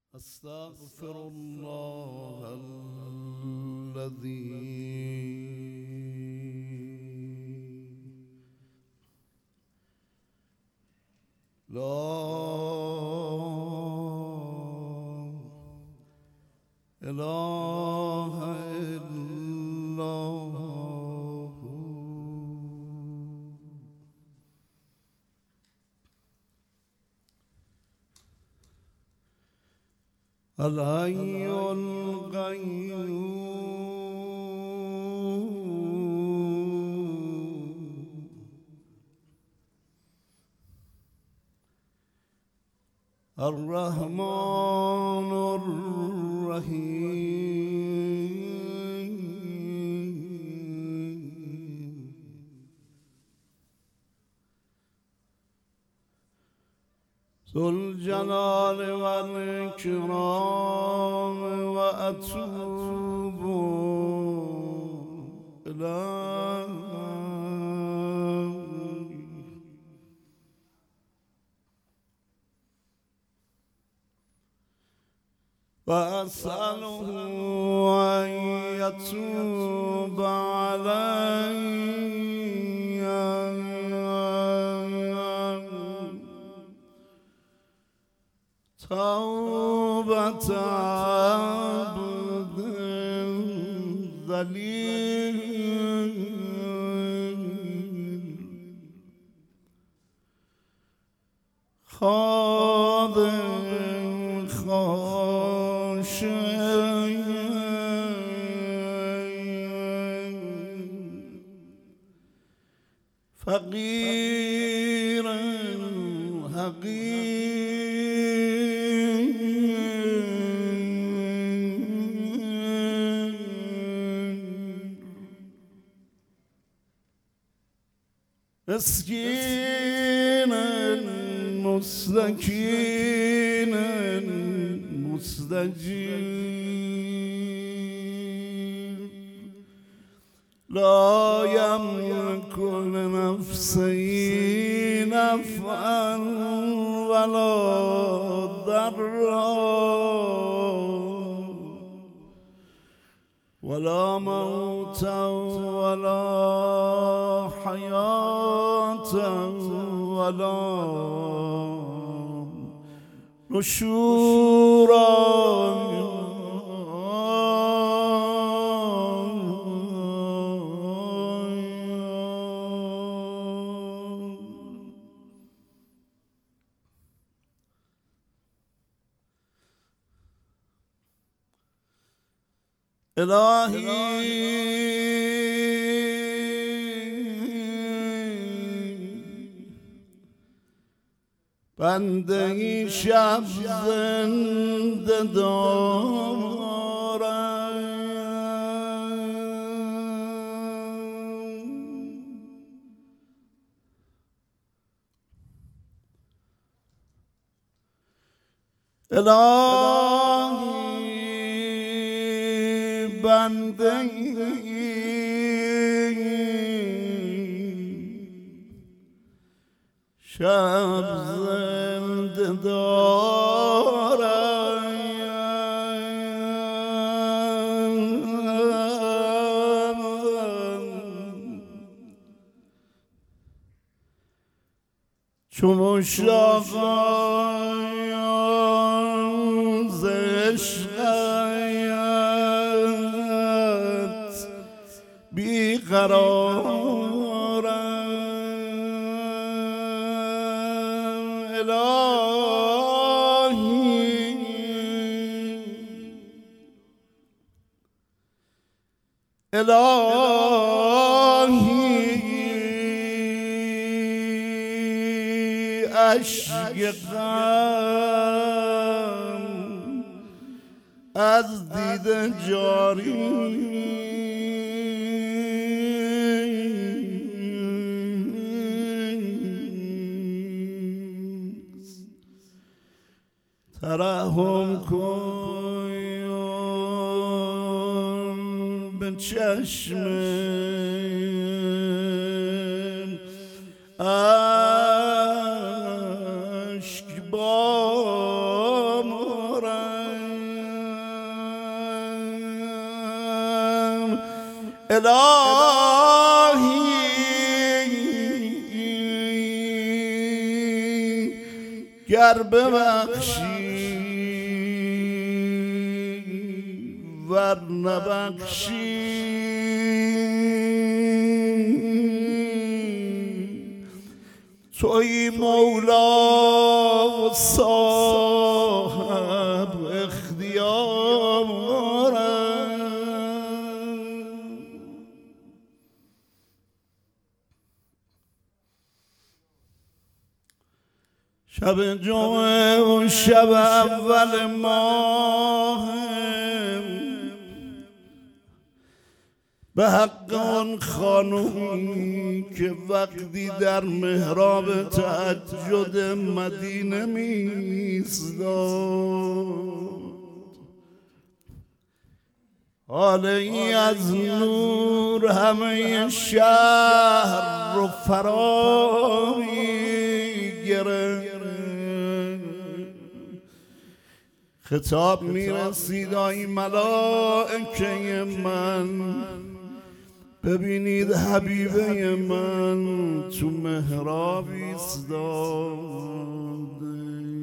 أستغفر الله الذي لا إله إلا هو الحي القيوم الرحمن الرحيم ذو الجلال والإكرام وأتوب إليه وأسأله أن يتوب علي توبة عبد ذليل خاضع خاشع فقير حقير مسكين مستكين مستجير لا يملك لنفسه نفعا ولا ضرا ولا موتا ولا حياة ولا نشورا إلهي بنده شب زنده دارم إلهی بنده شب زنده دارم چو مشتاقان ز عشقت بیقرارم الهی اشک غم از دیده جاری ترحم کن به چشم اشک بارم الهی گر ببخشی ور نبخشی توی مولا و صاحب اختیارم. شب جمعه و شب اول ماه به حق آن خانومی که وقتی در محراب تهجد مدینه می‌ایستاد حالی از نور همه شهر رو فرا می‌گرفت. خطاب می‌رسید ای ملائکه من ببینید حبیبه من تو محراب ایستاده،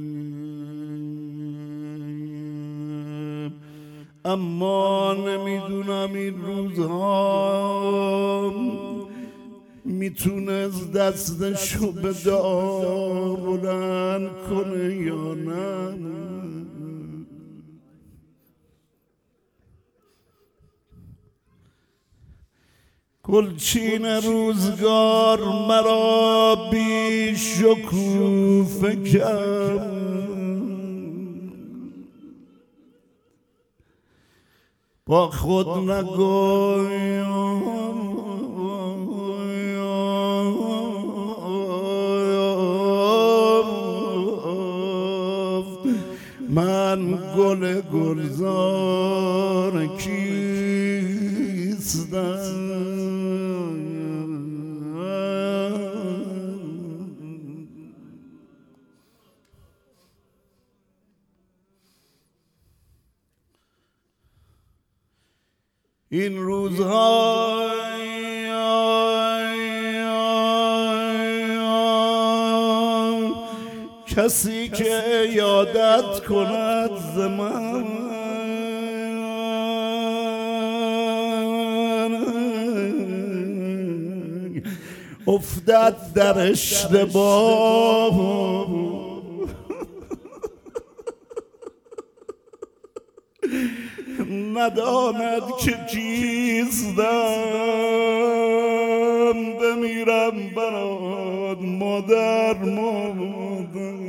اما نمیدونم این روزها میتونست دستشو به دعا بلند کنه یا نه. گلچین روزگار مرا بی شکوفه کرد، با خود نگویم من گل گلزار کیستم. این روزها کسی که یادت کند ز من افتد در اشتباه، نداند که کیستم. بمیرم برات مادر مادر،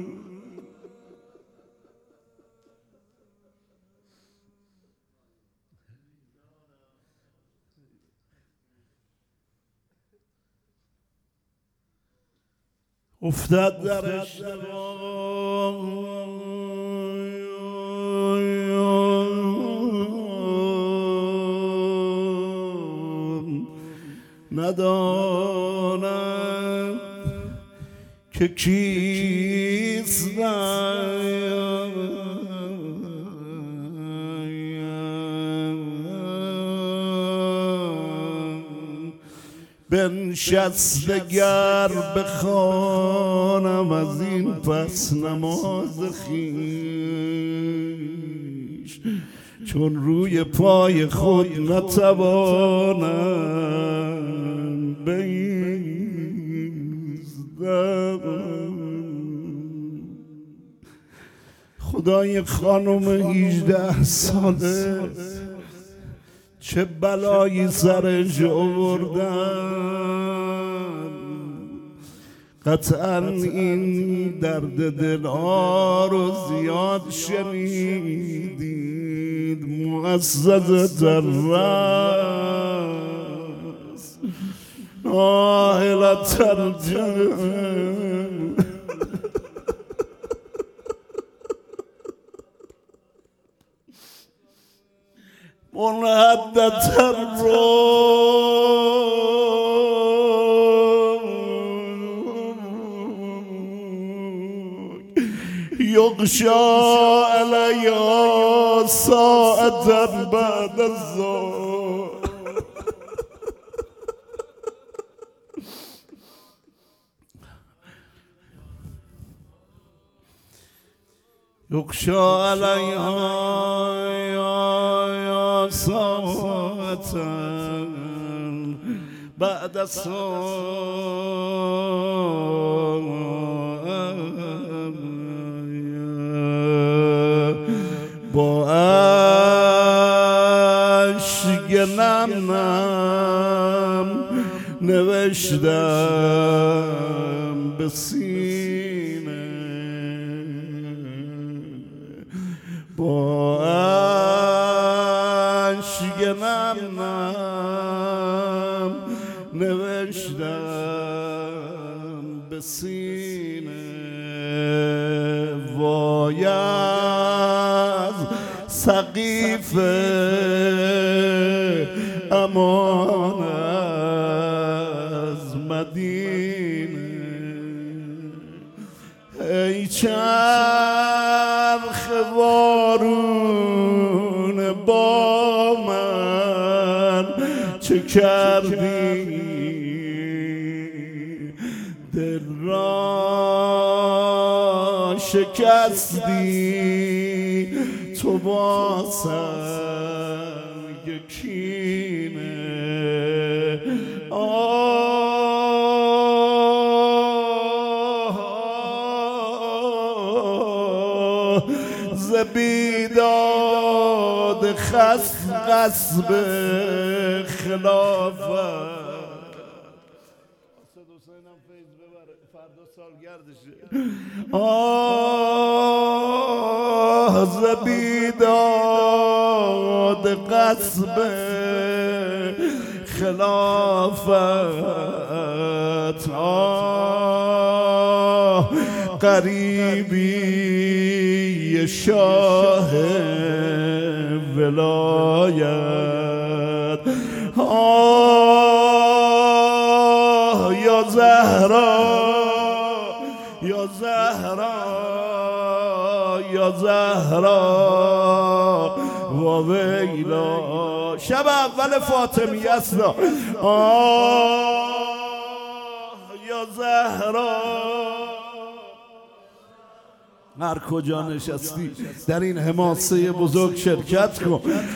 افتاد در اشتباه ندانم که کیستم. بنشسته گر بخوانم از این پس نماز خویش، چون روی پای خود نتوانم بایستم. خدای خانم 18 ساله چه بلایی سرش آوردن، قطعا این درد دلها رو زیاد شنیدید. مؤسسة الرأس ناهلة الجنة منهدة الروح يغشى عليها ساعة بعد الظهر. يغشى عليها يا ساعة بعد با اشک نمم نوشتم به سینه با اشک نمم نوشتم به سینه وای از سقیف امان از مدینه ای چرخ وارون با من چه کردی دل را شکستی تو با سنگ کینه ز بیداد غصب خلافت فردا سالگردشه ز بیداد غصب خلافت قریبی شاه ولایت یا زهرا یا زهرا یا زهرا و ویلا شب اول فاطمی است یا زهرا هر کجا نشستی در این حماسه بزرگ شرکت کن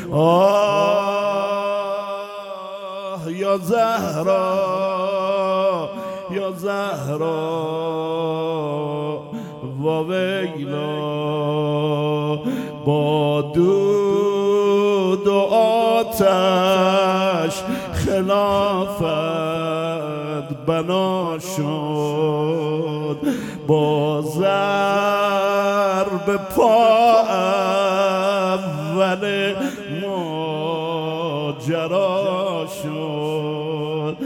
یا زهرا یا زهرا و ویلا با دود و آتش خلافت بنا شد با ضرب پا اول ماجرا شد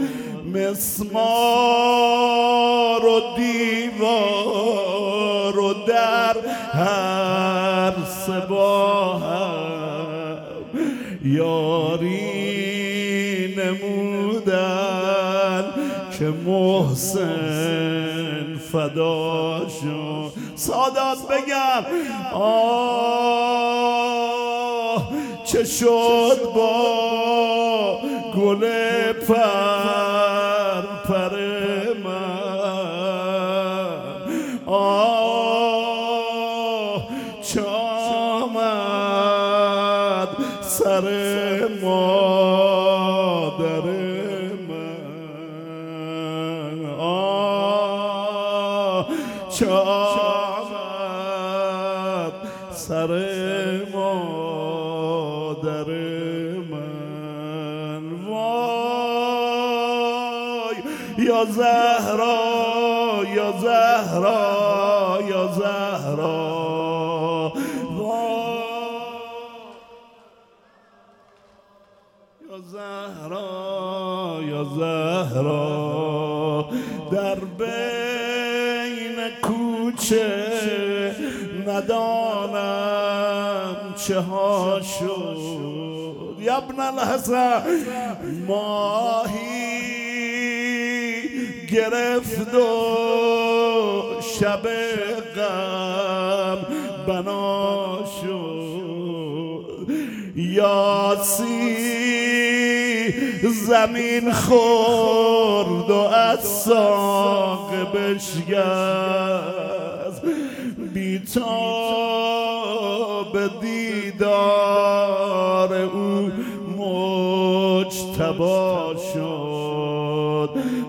مسمار و دیوار و در هر سه یاری نمودن که محسن فدا شد سادات بگم چه شد با گل پر من چه آمد سر مادر من چه آمد سر مادر من وای یا زهرا یا زهرا یا زهرا یا زهرا یا زهرا در بین کوچه ندانم چه ها شد یا ابن الحسن ماهی گرفت و شب غم بنا شد یاسی زمین خورد و از ساق بشکست بی تا به دیدار او مجتبی شد.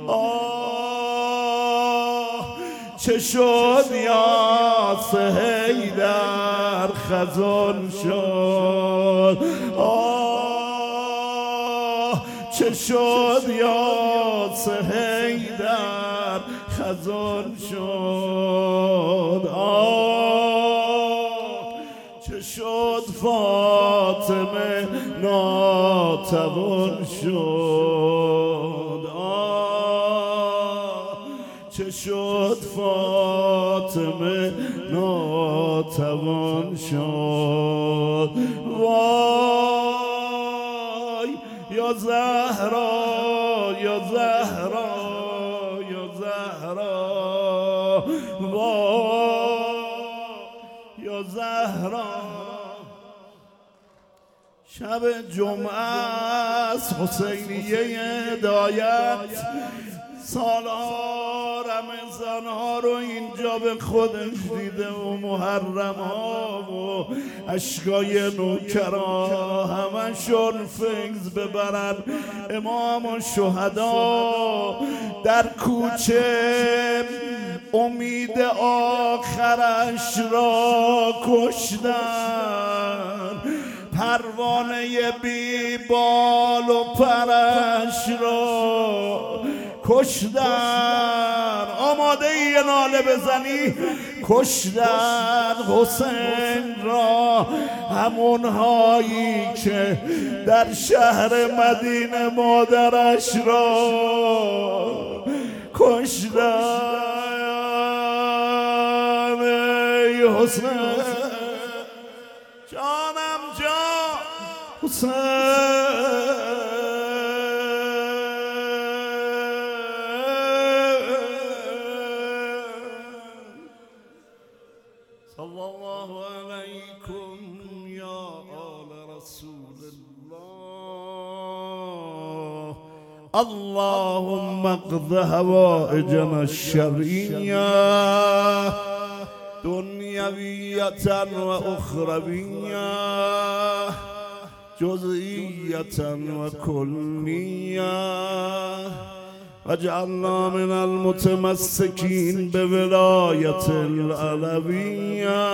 چه شد یاس حیدر خزان شد. چه شد یاس حیدر خزان شد. چه شد فاطمه ناتوان شد. چه شد فاطمه ناتوان شد. وای یا زهرا یا زهرا یا زهرا، وای یا زهرا. شب جمعه است، حسینیه هدایت، سالها رمضانها رو اینجا به خودش دیده و محرم ها و اشکای نوکرا همشون فیض ببرن. امام و شهدا در کوچه امید آخرش را کشتن، پروانه بی بال و پرش را کشتن. آماده ای ناله بزنی؟ کشتن حسین را، همونهایی که در شهر مدینه مادرش را کشتن. ای حسین جانم جان حسین، صلی الله علیکم یا آل رسول الله. اللهم اقض حوائجنا الشرعیه دنیویة و اخرویه جزئیة و کلیه، واجعلنا من المتمسکین بولایت العلویه.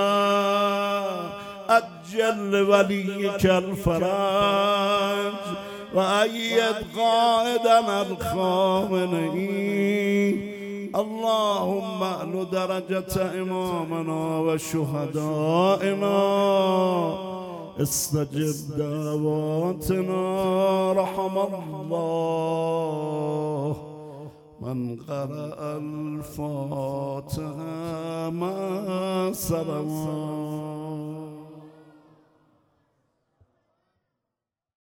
عجل ولیک الفرج و أید قائدنا الخامنئی. اللهم اعل درجة امامنا و شهدائنا، استجب دعواتنا. رحم الله من قرأ الفاتحة مع الصلوات.